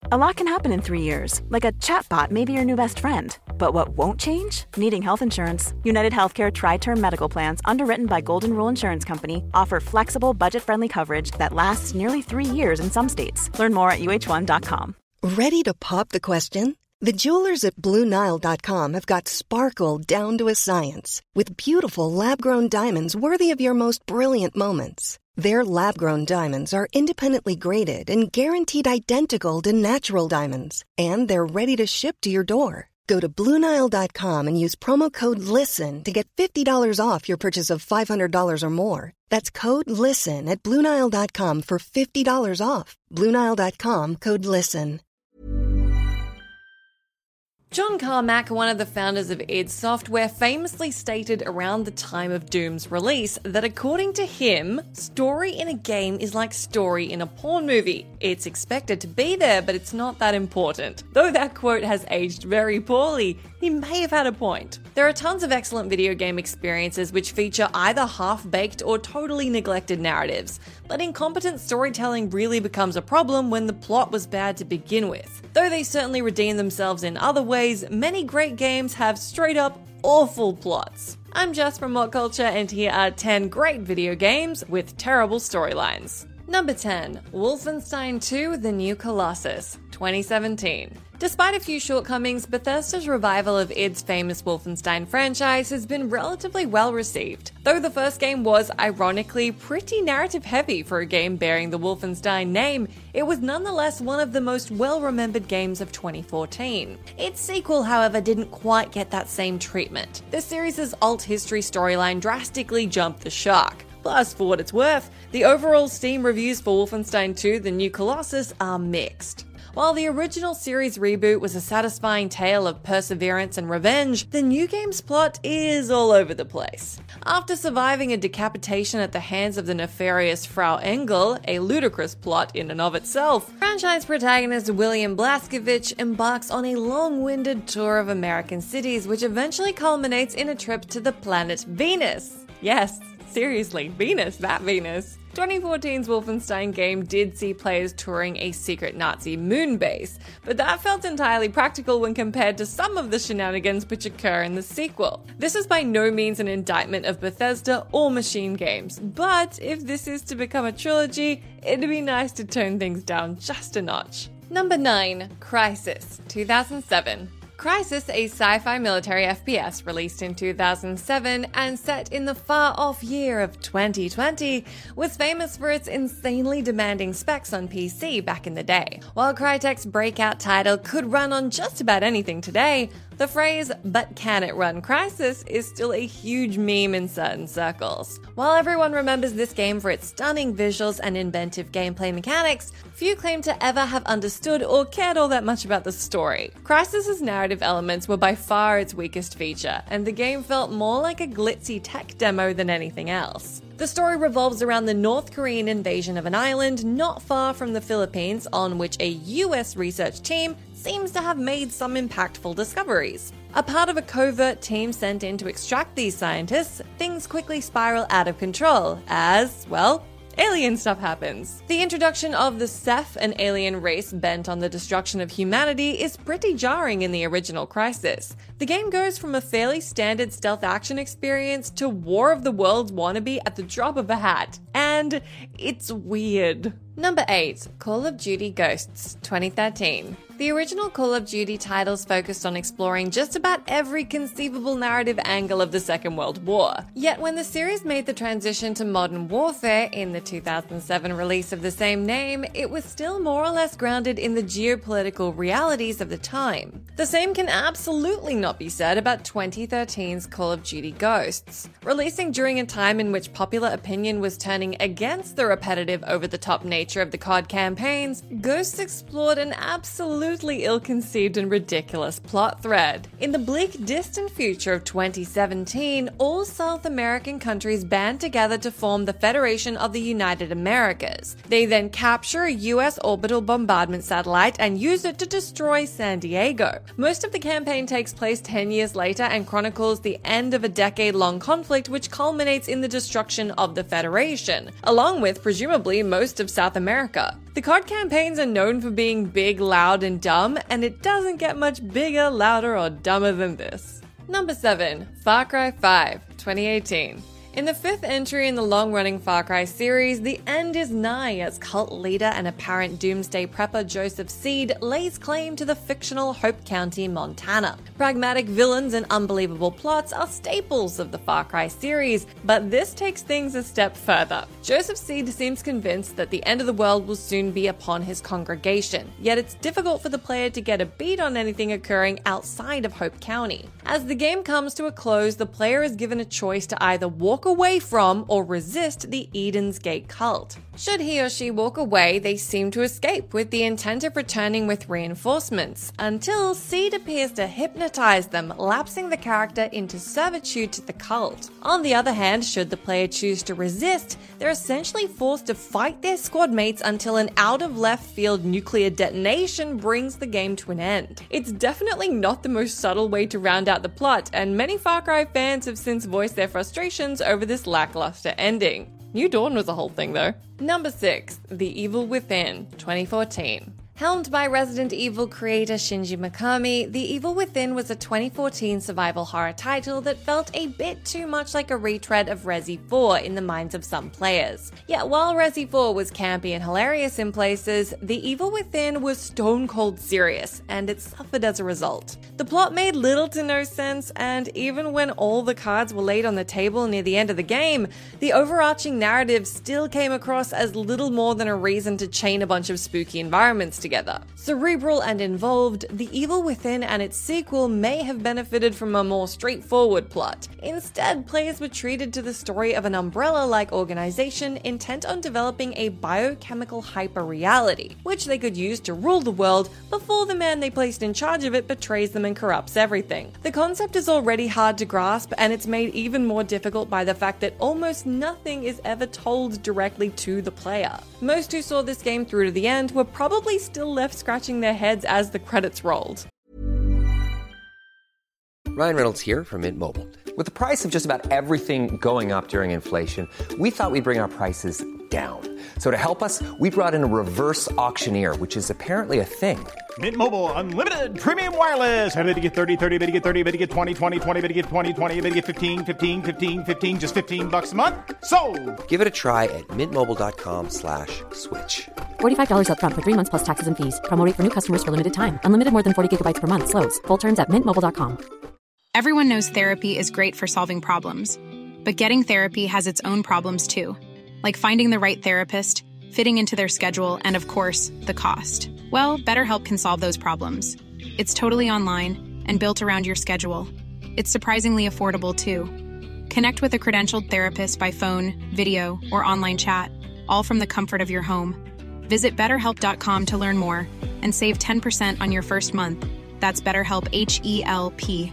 A lot can happen in 3 years, like a chatbot may be your new best friend. But what won't change? Needing health insurance. United Healthcare Tri-Term Medical Plans, underwritten by Golden Rule Insurance Company, offer flexible, budget-friendly coverage that lasts nearly 3 years in some states. Learn more at uh1.com. Ready to pop the question? The jewelers at BlueNile.com have got sparkle down to a science with beautiful lab-grown diamonds worthy of your most brilliant moments. Their lab-grown diamonds are independently graded and guaranteed identical to natural diamonds, and they're ready to ship to your door. Go to BlueNile.com and use promo code LISTEN to get $50 off your purchase of $500 or more. That's code LISTEN at BlueNile.com for $50 off. BlueNile.com, code LISTEN. John Carmack, one of the founders of id Software, famously stated around the time of Doom's release that according to him, story in a game is like story in a porn movie. It's expected to be there, but it's not that important. Though that quote has aged very poorly, he may have had a point. There are tons of excellent video game experiences which feature either half-baked or totally neglected narratives, but incompetent storytelling really becomes a problem when the plot was bad to begin with. Though they certainly redeem themselves in other ways, many great games have straight-up awful plots. I'm Jess from What Culture, and here are 10 great video games with terrible storylines. Number 10. Wolfenstein 2: The New Colossus, 2017. Despite a few shortcomings, Bethesda's revival of id's famous Wolfenstein franchise has been relatively well received. Though the first game was, ironically, pretty narrative heavy for a game bearing the Wolfenstein name, it was nonetheless one of the most well-remembered games of 2014. Its sequel, however, didn't quite get that same treatment. The series' alt-history storyline drastically jumped the shark. Plus, for what it's worth, the overall Steam reviews for Wolfenstein 2: The New Colossus are mixed. While the original series reboot was a satisfying tale of perseverance and revenge, the new game's plot is all over the place. After surviving a decapitation at the hands of the nefarious Frau Engel, a ludicrous plot in and of itself, franchise protagonist William Blazkowicz embarks on a long-winded tour of American cities which eventually culminates in a trip to the planet Venus. Yes, seriously, Venus, that Venus. 2014's Wolfenstein game did see players touring a secret Nazi moon base, but that felt entirely practical when compared to some of the shenanigans which occur in the sequel. This is by no means an indictment of Bethesda or Machine Games, but if this is to become a trilogy, it'd be nice to tone things down just a notch. Number 9. Crysis, 2007. Crysis, a sci-fi military FPS released in 2007 and set in the far-off year of 2020, was famous for its insanely demanding specs on PC back in the day. While Crytek's breakout title could run on just about anything today, the phrase, "but can it run Crysis?" is still a huge meme in certain circles. While everyone remembers this game for its stunning visuals and inventive gameplay mechanics, few claim to ever have understood or cared all that much about the story. Crysis's narrative elements were by far its weakest feature, and the game felt more like a glitzy tech demo than anything else. The story revolves around the North Korean invasion of an island not far from the Philippines, on which a US research team seems to have made some impactful discoveries. A part of a covert team sent in to extract these scientists, things quickly spiral out of control as, well, alien stuff happens. The introduction of the Ceph, an alien race bent on the destruction of humanity, is pretty jarring in the original Crysis. The game goes from a fairly standard stealth action experience to War of the Worlds wannabe at the drop of a hat. And it's weird. Number 8. Call of Duty Ghosts, 2013. The original Call of Duty titles focused on exploring just about every conceivable narrative angle of the Second World War. Yet when the series made the transition to modern warfare in the 2007 release of the same name, it was still more or less grounded in the geopolitical realities of the time. The same can absolutely not be said about 2013's Call of Duty Ghosts. Releasing during a time in which popular opinion was turning against the repetitive, over-the-top nature of the COD campaigns, Ghosts explored an absolutely ill-conceived and ridiculous plot thread. In the bleak, distant future of 2017, all South American countries band together to form the Federation of the United Americas. They then capture a US orbital bombardment satellite and use it to destroy San Diego. Most of the campaign takes place 10 years later and chronicles the end of a decade-long conflict which culminates in the destruction of the Federation, along with, presumably, most of South America. The COD campaigns are known for being big, loud, and dumb, and it doesn't get much bigger, louder, or dumber than this. Number 7. Far Cry 5, 2018. In the 5th entry in the long-running Far Cry series, the end is nigh as cult leader and apparent doomsday prepper Joseph Seed lays claim to the fictional Hope County, Montana. Pragmatic villains and unbelievable plots are staples of the Far Cry series, but this takes things a step further. Joseph Seed seems convinced that the end of the world will soon be upon his congregation, yet it's difficult for the player to get a beat on anything occurring outside of Hope County. As the game comes to a close, the player is given a choice to either walk away from or resist the Eden's Gate cult. Should he or she walk away, they seem to escape with the intent of returning with reinforcements, until Seed appears to hypnotize them, lapsing the character into servitude to the cult. On the other hand, should the player choose to resist, they're essentially forced to fight their squad mates until an out-of-left-field nuclear detonation brings the game to an end. It's definitely not the most subtle way to round out the plot, and many Far Cry fans have since voiced their frustrations over this lackluster ending. New Dawn was a whole thing though. Number 6. The Evil Within, 2014. Helmed by Resident Evil creator Shinji Mikami, The Evil Within was a 2014 survival horror title that felt a bit too much like a retread of Resi 4 in the minds of some players. Yet while Resi 4 was campy and hilarious in places, The Evil Within was stone cold serious, and it suffered as a result. The plot made little to no sense, and even when all the cards were laid on the table near the end of the game, the overarching narrative still came across as little more than a reason to chain a bunch of spooky environments together. Cerebral and involved, The Evil Within and its sequel may have benefited from a more straightforward plot. Instead, players were treated to the story of an umbrella-like organization intent on developing a biochemical hyper-reality, which they could use to rule the world before the man they placed in charge of it betrays them and corrupts everything. The concept is already hard to grasp, and it's made even more difficult by the fact that almost nothing is ever told directly to the player. Most who saw this game through to the end were probably still left scratching their heads as the credits rolled. Ryan Reynolds here from Mint Mobile. With the price of just about everything going up during inflation, we thought we'd bring our prices down. So to help us, we brought in a reverse auctioneer, which is apparently a thing. Mint Mobile Unlimited Premium Wireless. How to get 30, 30, bit to get 30, bit to get 20, 20, 20, bit to get 20, 20, bit to get 15, 15, 15, 15, just $15 a month? Sold! Give it a try at mintmobile.com/switch. $45 up front for 3 months plus taxes and fees. Promo rate for new customers for limited time. Unlimited more than 40 gigabytes per month. Slows full terms at mintmobile.com. Everyone knows therapy is great for solving problems. But getting therapy has its own problems too. Like finding the right therapist, fitting into their schedule, and of course, the cost. Well, BetterHelp can solve those problems. It's totally online and built around your schedule. It's surprisingly affordable too. Connect with a credentialed therapist by phone, video, or online chat, all from the comfort of your home. Visit BetterHelp.com to learn more and save 10% on your first month. That's BetterHelp, H-E-L-P.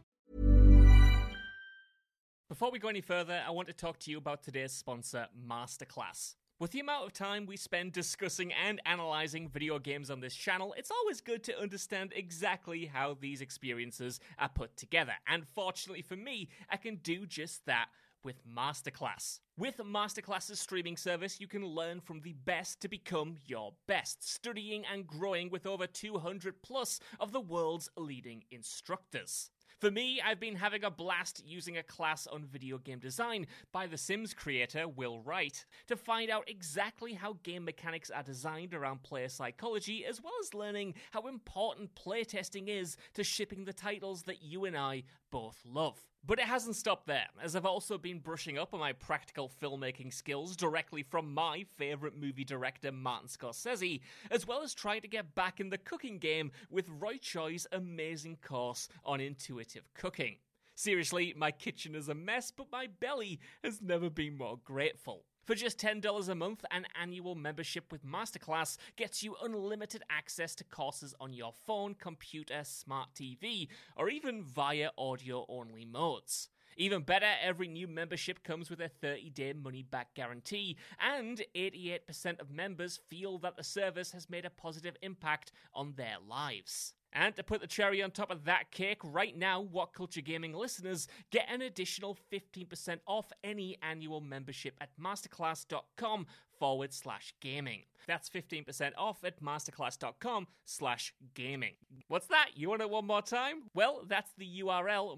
Before we go any further, I want to talk to you about today's sponsor, Masterclass. With the amount of time we spend discussing and analyzing video games on this channel, it's always good to understand exactly how these experiences are put together. And fortunately for me, I can do just that with Masterclass. With Masterclass's streaming service, you can learn from the best to become your best, studying and growing with over 200 plus of the world's leading instructors. For me, I've been having a blast using a class on video game design by The Sims creator Will Wright to find out exactly how game mechanics are designed around player psychology, as well as learning how important playtesting is to shipping the titles that you and I both love. But it hasn't stopped there, as I've also been brushing up on my practical filmmaking skills directly from my favourite movie director Martin Scorsese, as well as trying to get back in the cooking game with Roy Choi's amazing course on intuitive cooking. Seriously, my kitchen is a mess, but my belly has never been more grateful. For just $10 a month, an annual membership with Masterclass gets you unlimited access to courses on your phone, computer, smart TV, or even via audio-only modes. Even better, every new membership comes with a 30-day money-back guarantee, and 88% of members feel that the service has made a positive impact on their lives. And to put the cherry on top of that cake, right now, What Culture Gaming listeners get an additional 15% off any annual membership at masterclass.com/gaming. That's 15% off at masterclass.com/gaming. What's that? You want it one more time? Well, that's the URL,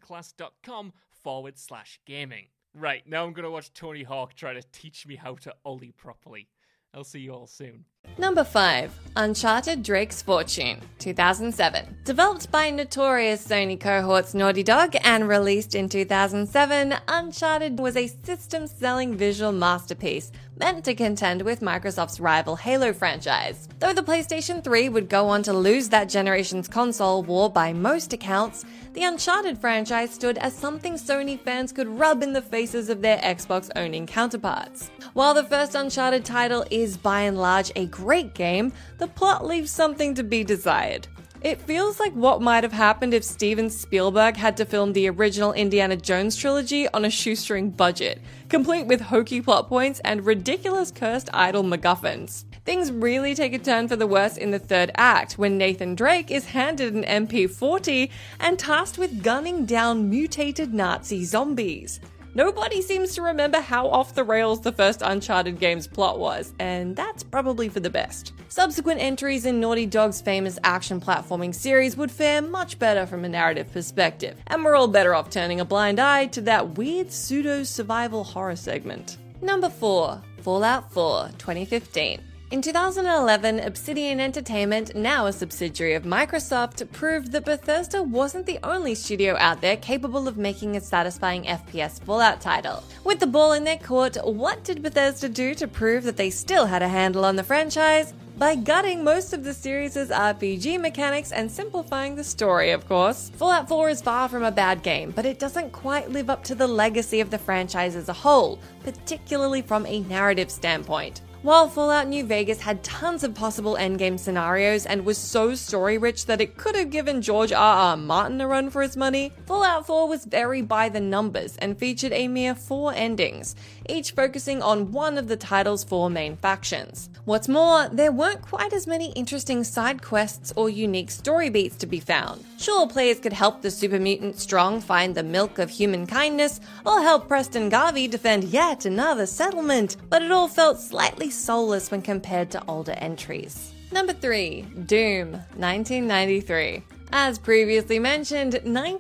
masterclass.com/gaming. Right, now I'm going to watch Tony Hawk try to teach me how to ollie properly. I'll see you all soon. Number 5. Uncharted Drake's Fortune, 2007. Developed by notorious Sony cohorts Naughty Dog and released in 2007, Uncharted was a system-selling visual masterpiece meant to contend with Microsoft's rival Halo franchise. Though the PlayStation 3 would go on to lose that generation's console war by most accounts, the Uncharted franchise stood as something Sony fans could rub in the faces of their Xbox-owning counterparts. While the first Uncharted title is by and large a great game, the plot leaves something to be desired. It feels like what might have happened if Steven Spielberg had to film the original Indiana Jones trilogy on a shoestring budget, complete with hokey plot points and ridiculous cursed idol MacGuffins. Things really take a turn for the worse in the third act, when Nathan Drake is handed an MP40 and tasked with gunning down mutated Nazi zombies. Nobody seems to remember how off the rails the first Uncharted game's plot was, and that's probably for the best. Subsequent entries in Naughty Dog's famous action platforming series would fare much better from a narrative perspective, and we're all better off turning a blind eye to that weird pseudo-survival horror segment. Number 4. Fallout 4, 2015. In 2011, Obsidian Entertainment, now a subsidiary of Microsoft, proved that Bethesda wasn't the only studio out there capable of making a satisfying FPS Fallout title. With the ball in their court, what did Bethesda do to prove that they still had a handle on the franchise? By gutting most of the series' RPG mechanics and simplifying the story, of course. Fallout 4 is far from a bad game, but it doesn't quite live up to the legacy of the franchise as a whole, particularly from a narrative standpoint. While Fallout New Vegas had tons of possible endgame scenarios and was so story-rich that it could have given George R.R. Martin a run for his money, Fallout 4 was very by the numbers and featured a mere 4 endings, each focusing on one of the title's 4 main factions. What's more, there weren't quite as many interesting side quests or unique story beats to be found. Sure, players could help the super mutant Strong find the milk of human kindness, or help Preston Garvey defend yet another settlement, but it all felt slightly soulless when compared to older entries. Number 3. Doom, 1993. As previously mentioned,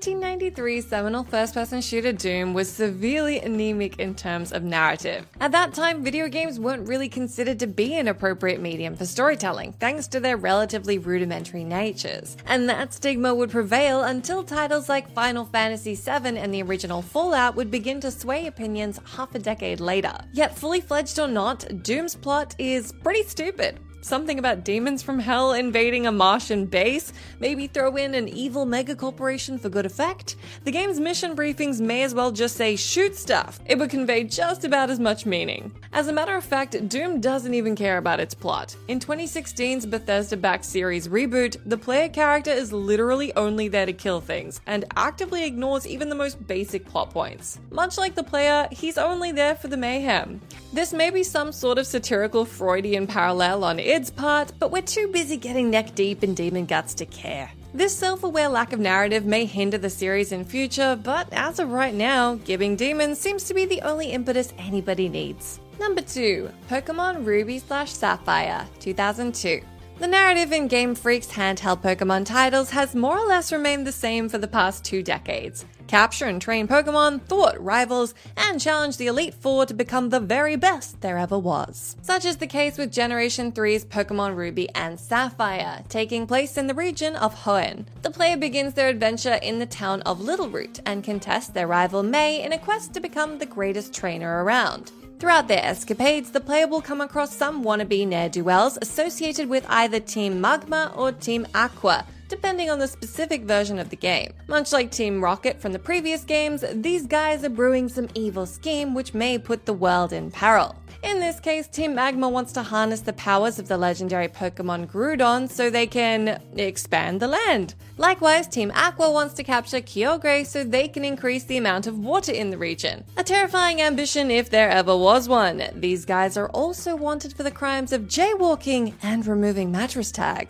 1993's seminal first-person shooter Doom was severely anemic in terms of narrative. At that time, video games weren't really considered to be an appropriate medium for storytelling, thanks to their relatively rudimentary natures. And that stigma would prevail until titles like Final Fantasy VII and the original Fallout would begin to sway opinions half a decade later. Yet fully fledged or not, Doom's plot is pretty stupid. Something about demons from hell invading a Martian base, maybe throw in an evil megacorporation for good effect. The game's mission briefings may as well just say shoot stuff. It would convey just about as much meaning. As a matter of fact, Doom doesn't even care about its plot. In 2016's Bethesda-backed series Reboot, the player character is literally only there to kill things, and actively ignores even the most basic plot points. Much like the player, he's only there for the mayhem. This may be some sort of satirical Freudian parallel on its part, but we're too busy getting neck deep in demon guts to care. This self-aware lack of narrative may hinder the series in future, but as of right now, gibbing demons seems to be the only impetus anybody needs. Number 2. Pokemon Ruby/Sapphire, 2002. The narrative in Game Freak's handheld Pokemon titles has more or less remained the same for the past 2 decades. Capture and train Pokemon, thwart rivals, and challenge the Elite Four to become the very best there ever was. Such is the case with Generation 3's Pokemon Ruby and Sapphire, taking place in the region of Hoenn. The player begins their adventure in the town of Littleroot and contests their rival May in a quest to become the greatest trainer around. Throughout their escapades, the player will come across some wannabe ne'er-do-wells associated with either Team Magma or Team Aqua, depending on the specific version of the game. Much like Team Rocket from the previous games, these guys are brewing some evil scheme which may put the world in peril. In this case, Team Magma wants to harness the powers of the legendary Pokemon Groudon so they can expand the land. Likewise, Team Aqua wants to capture Kyogre so they can increase the amount of water in the region. A terrifying ambition if there ever was one. These guys are also wanted for the crimes of jaywalking and removing mattress tags.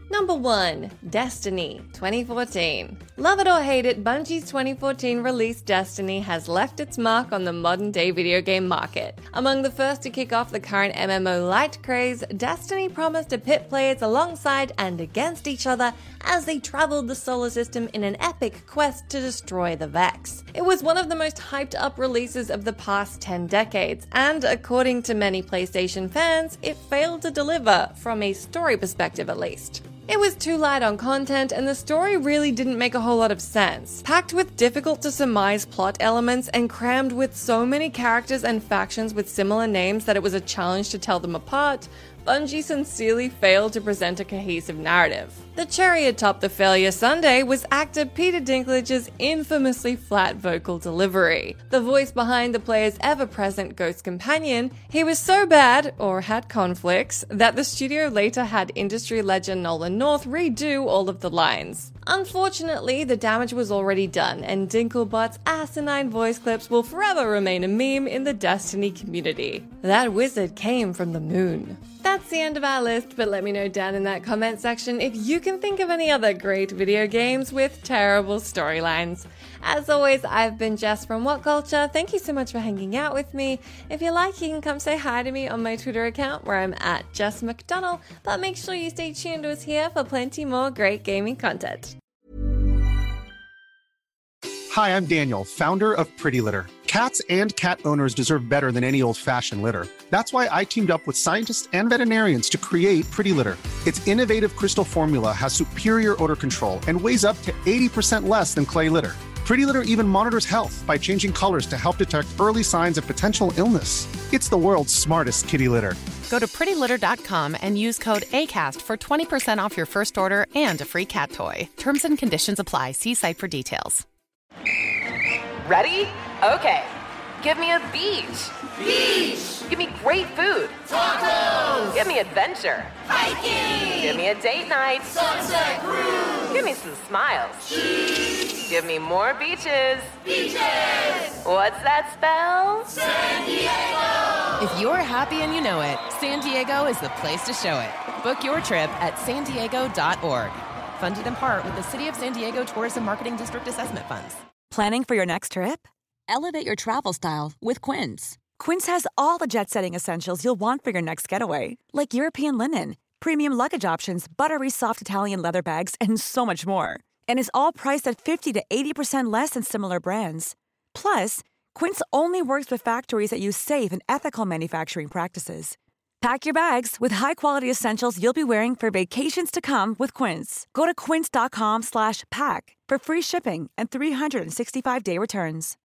Number 1. Destiny 2014. Love it or hate it, Bungie's 2014 release Destiny has left its mark on the modern-day video game market. Among the first to kick off the current MMO light craze, Destiny promised to pit players alongside and against each other as they traveled the solar system in an epic quest to destroy the Vex. It was one of the most hyped-up releases of the past 10 decades, and according to many PlayStation fans, it failed to deliver, from a story perspective at least. It was too light on content, and the story really didn't make a whole lot of sense. Packed with difficult to surmise plot elements and crammed with so many characters and factions with similar names that it was a challenge to tell them apart, Bungie sincerely failed to present a cohesive narrative. The cherry atop the failure sundae was actor Peter Dinklage's infamously flat vocal delivery. The voice behind the player's ever-present ghost companion, he was so bad, or had conflicts, that the studio later had industry legend Nolan North redo all of the lines. Unfortunately, the damage was already done, and Dinklebot's asinine voice clips will forever remain a meme in the Destiny community. That wizard came from the moon. That's the end of our list, but let me know down in that comment section if you can think of any other great video games with terrible storylines. As always, I've been Jess from What Culture. Thank you so much for hanging out with me. If you like, you can come say hi to me on my Twitter account where I'm at Jess McDonald, but make sure you stay tuned to us here for plenty more great gaming content. Hi, I'm Daniel, founder of Pretty Litter. Cats and cat owners deserve better than any old-fashioned litter. That's why I teamed up with scientists and veterinarians to create Pretty Litter. Its innovative crystal formula has superior odor control and weighs up to 80% less than clay litter. Pretty Litter even monitors health by changing colors to help detect early signs of potential illness. It's the world's smartest kitty litter. Go to prettylitter.com and use code ACAST for 20% off your first order and a free cat toy. Terms and conditions apply. See site for details. Ready? Okay. Give me a beach. Beach! Give me great food. Tacos! Give me adventure. Hiking! Give me a date night. Sunset cruise! Give me some smiles. Cheese! Give me more beaches. Beaches! What's that spell? San Diego! If you're happy and you know it, San Diego is the place to show it. Book your trip at sandiego.org. Funded in part with the City of San Diego Tourism Marketing District Assessment Funds. Planning for your next trip? Elevate your travel style with Quince. Quince has all the jet-setting essentials you'll want for your next getaway, like European linen, premium luggage options, buttery soft Italian leather bags, and so much more. And is all priced at 50 to 80% less than similar brands. Plus, Quince only works with factories that use safe and ethical manufacturing practices. Pack your bags with high-quality essentials you'll be wearing for vacations to come with Quince. Go to quince.com/pack for free shipping and 365-day returns.